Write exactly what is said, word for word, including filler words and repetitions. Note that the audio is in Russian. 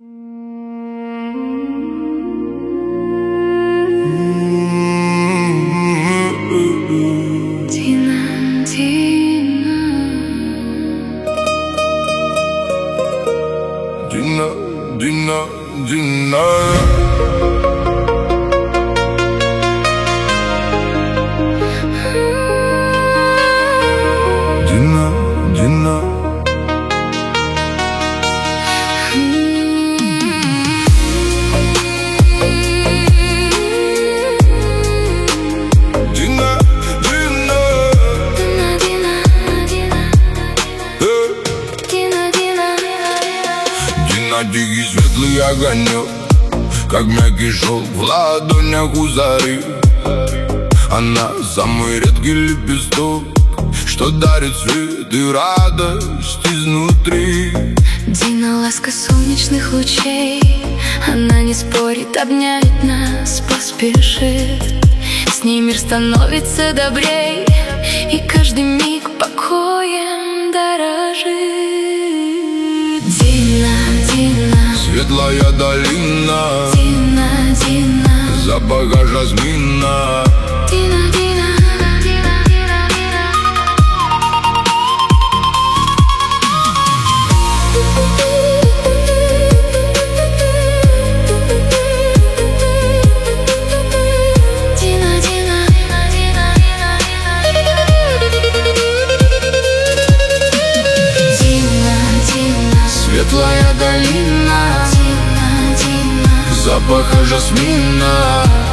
Dina, Dina, Dina. Dina, Dina. Dina, Dina. Дина, дикий светлый огонек, как мягкий шелк в ладонях у зари. Она самый редкий лепесток, что дарит свет и радость изнутри. Дина, ласка солнечных лучей, она не спорит, обнять нас поспешит. С ней мир становится добрей, и каждый миг покоем дорожит. Дина, Дина, Светлая долина, Дина, Дина, запаха жасмина. Дина, Дина, Дина, Дина, Дина. Дина, Дина, Дина, Дина, Дина, Дина, Светлая долина, Дина, Дина, запаха жасмина.